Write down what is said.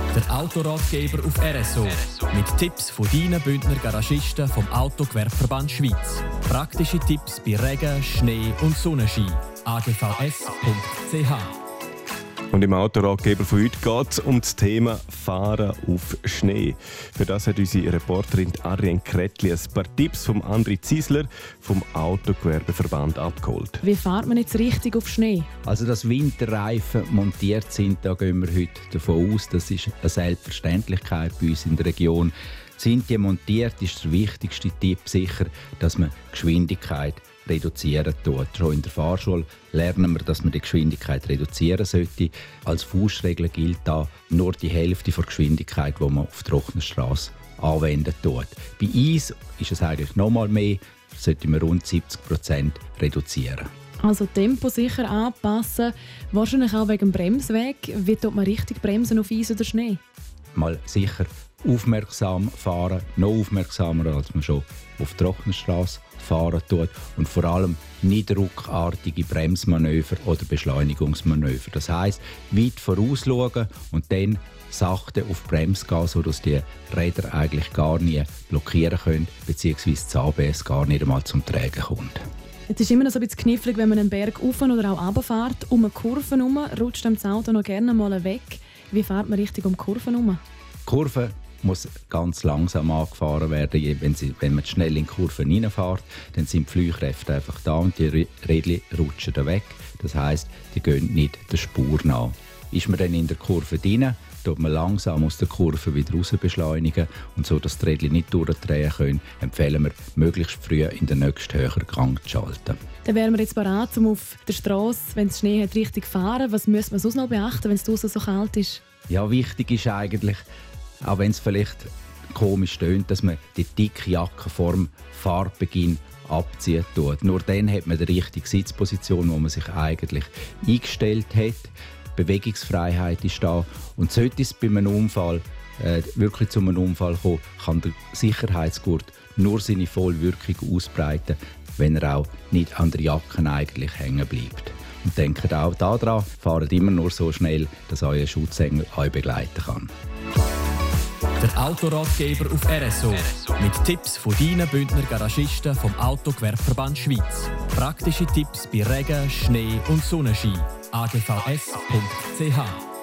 Der Autoratgeber auf RSO. Mit Tipps von deinen Bündner Garagisten vom Autogewerbeverband Schweiz. Praktische Tipps bei Regen, Schnee und Sonnenschein. agvs.ch. Und im Autoratgeber von heute geht es um das Thema Fahren auf Schnee. Für das hat unsere Reporterin Ariane Kretli ein paar Tipps von André Ziesler vom Autogewerbeverband abgeholt. Wie fährt man jetzt richtig auf Schnee? Also, dass Winterreifen montiert sind, da gehen wir heute davon aus. Das ist eine Selbstverständlichkeit bei uns in der Region. Sind die montiert, ist der wichtigste Tipp sicher, dass man Geschwindigkeit reduzieren tut. Schon in der Fahrschule lernen wir, dass man die Geschwindigkeit reduzieren sollte. Als Faustregel gilt da nur die Hälfte der Geschwindigkeit, die man auf trockener Straße anwenden tut. Bei Eis ist es eigentlich noch mal mehr, sollte man rund 70% reduzieren. Also Tempo sicher anpassen, wahrscheinlich auch wegen dem Bremsweg. Wie tut man richtig bremsen auf Eis oder Schnee? Mal sicher aufmerksam fahren, noch aufmerksamer, als man schon auf trockener Straße fahren tut, und vor allem nicht ruckartige Bremsmanöver oder Beschleunigungsmanöver. Das heisst, weit vorausschauen und dann sachte auf die Bremse gehen, sodass die Räder eigentlich gar nie blockieren können, bzw. das ABS gar nicht einmal zum Tragen kommt. Es ist immer noch so ein bisschen knifflig, wenn man einen Berg rauf oder auch runterfährt. Um eine Kurve herum rutscht das Auto noch gerne mal weg. Wie fährt man richtig um die Kurve herum? Die Kurve muss ganz langsam angefahren werden. Wenn man schnell in die Kurve reinfährt, dann sind die Fliehkräfte einfach da und die Räder rutschen da weg. Das heisst, die gehen nicht der Spur nach. Ist man dann in der Kurve drin, tut man langsam aus der Kurve wieder raus beschleunigen, und so, dass die Räder nicht durchdrehen können, empfehlen wir, möglichst früh in den nächsten höheren Gang zu schalten. Dann wären wir jetzt bereit, um auf der Straße, wenn es Schnee hat, richtig zu fahren. Was müssen wir sonst noch beachten, wenn es draussen so kalt ist? Ja, wichtig ist eigentlich, auch wenn es vielleicht komisch tönt, dass man die dicke Jacke vor dem Fahrbeginn abziehen tut. Nur dann hat man die richtige Sitzposition, wo man sich eigentlich eingestellt hat. Bewegungsfreiheit ist da. Und sollte es bei einem Unfall wirklich zu einem Unfall kommen, kann der Sicherheitsgurt nur seine volle Wirkung ausbreiten, wenn er auch nicht an der Jacke eigentlich hängen bleibt. Und denkt auch daran, fahrt immer nur so schnell, dass euer Schutzengel euch begleiten kann. Der Autoratgeber auf RSO. Mit Tipps von deinen Bündner Garagisten vom Autogewerbeverband Schweiz. Praktische Tipps bei Regen, Schnee und Sonnenschein. agvs.ch